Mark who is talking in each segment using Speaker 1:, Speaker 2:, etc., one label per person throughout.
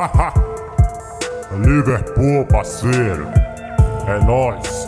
Speaker 1: Liverpool, parceiro, é nóis.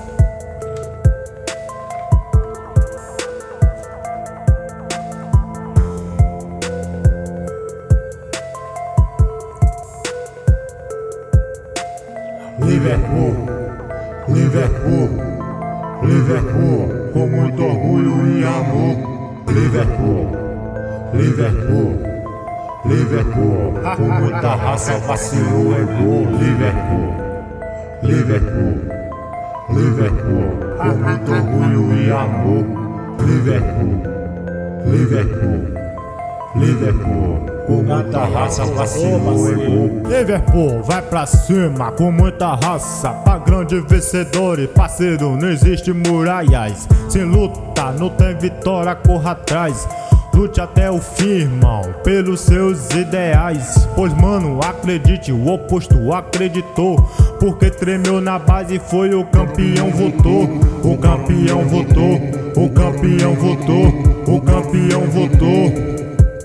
Speaker 2: Liverpool, Liverpool, Liverpool, com muito orgulho e amor. Liverpool, Liverpool, Liverpool, com muita raça vacilou é gol. Liverpool, Liverpool, Liverpool, com muito orgulho e amor. Liverpool, Liverpool, Liverpool, com muita raça vacilou é gol.
Speaker 3: Liverpool vai pra cima com muita raça, pra grande vencedores, parceiro, não existe muralhas. Sem luta não tem vitória, corra atrás. Lute até o fim, irmão, pelos seus ideais. Pois mano, acredite, o oposto acreditou, porque tremeu na base, foi o campeão votou. O campeão votou, o campeão votou, o campeão votou.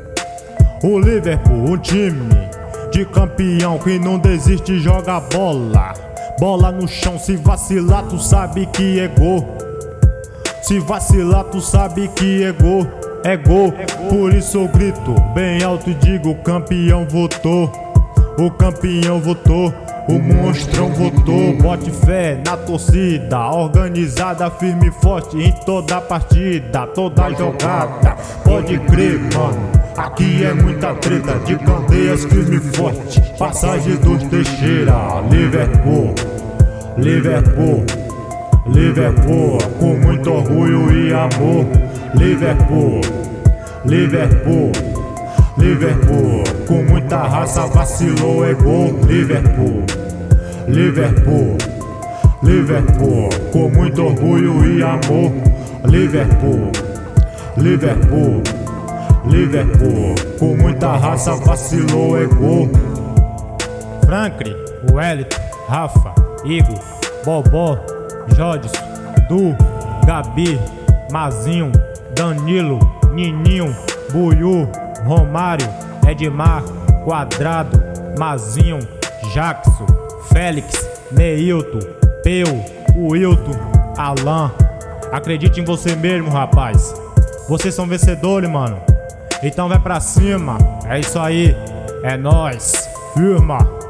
Speaker 3: O Liverpool, um time de campeão que não desiste e joga bola. Bola no chão, se vacilar tu sabe que é gol. Se vacilar tu sabe que é gol. É gol, por isso eu grito bem alto e digo: o campeão votou. O campeão votou, o monstrão votou. Bote fé na torcida, organizada, firme e forte em toda partida, toda jogada. Pode crer, mano, aqui é muita treta, de Candeias firme e forte, passagem dos Teixeira. Liverpool, Liverpool, Liverpool, com muito orgulho e amor. Liverpool, Liverpool, Liverpool, com muita raça vacilou é gol. Liverpool, Liverpool, Liverpool, com muito orgulho e amor. Liverpool, Liverpool, Liverpool, com muita raça vacilou é gol. Franklin, Wellington, Rafa, Igor, Bobó, Jodson, Du, Gabi, Mazinho, Danilo, Nininho, Buiú, Romário, Edmar, Quadrado, Mazinho, Jackson, Félix, Neilton, Peu, Wilton, Alan. Acredite em você mesmo, rapaz. Vocês são vencedores, mano. Então vai pra cima. É isso aí. É nóis. Firma.